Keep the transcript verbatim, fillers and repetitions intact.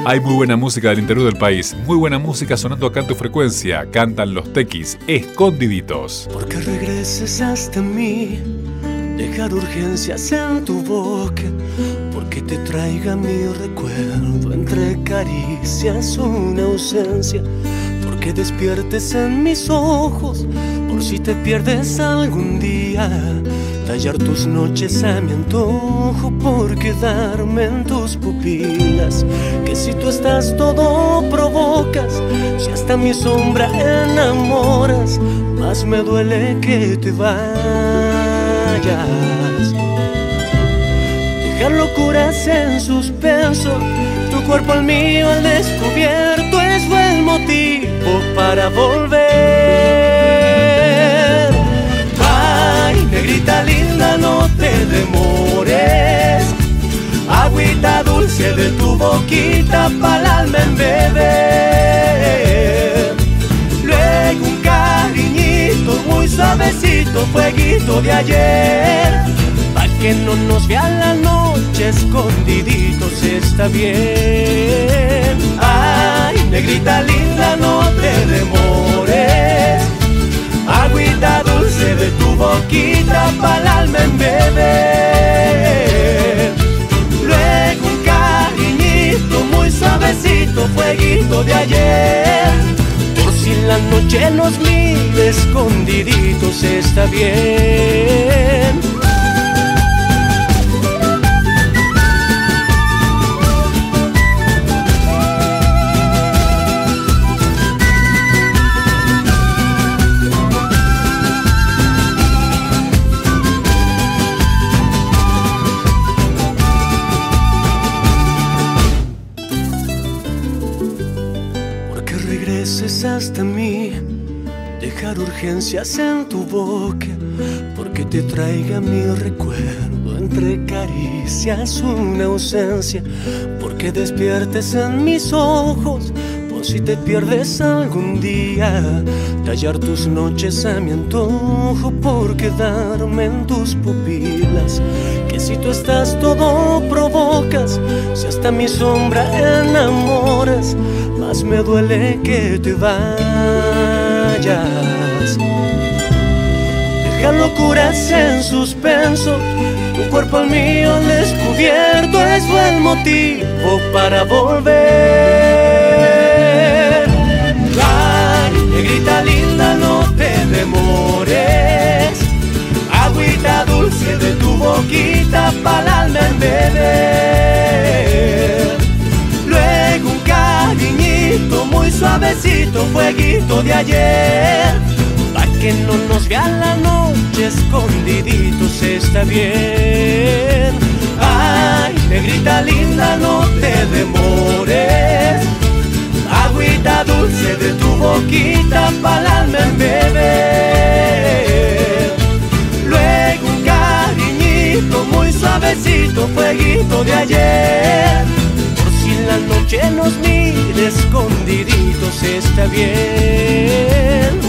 Hay muy buena música del interior del país, muy buena música sonando acá en tu frecuencia. Cantan los Tequis, Escondiditos. Porque regreses hasta mí, dejar urgencias en tu boca, porque te traiga mi recuerdo entre caricias una ausencia, porque despiertes en mis ojos, por si te pierdes algún día, tallar tus noches a mi antojo, por quedarme en tus pupilas, que si tú estás todo provocas, si hasta mi sombra enamoras, más me duele que te vayas. Dejar locuras en suspenso, tu cuerpo al mío al descubierto, es el motivo para volver. Ay, negrita linda, no te demores, agüita dulce de tu boquita pa'l alma embeber. Luego un cariñito muy suavecito, fueguito de ayer, pa' que no nos vean la noche escondiditos, está bien. Ay, negrita linda, no te demores, agüita dulce de tu boquita pa'l alma embeber. Luego un cariñito muy suavecito, fueguito de ayer, por si la noche nos mire escondiditos, está bien. Hasta mí, dejar urgencias en tu boca, porque te traiga mi recuerdo entre caricias una ausencia, porque despiertes en mis ojos, por si te pierdes algún día, tallar tus noches a mi antojo, por quedarme en tus pupilas, que si tú estás todo provocas, si hasta mi sombra enamoras, más me duele que te vayas. Dejar locuras en suspenso, tu cuerpo al mío al descubierto, es el motivo para volver. Ay, negrita linda, no te demores, agüita dulce de tu boquita pa'l alma embeber. Luego un cariñito muy suavecito, fueguito de ayer, pa' que no nos vean la noche escondiditos, está bien. Ay, negrita linda, no te demores, agüita dulce de tu boquita pa'l alma embeber. Luego un cariñito muy suavecito, fueguito de ayer, por si la noche nos mire escondiditos, está bien.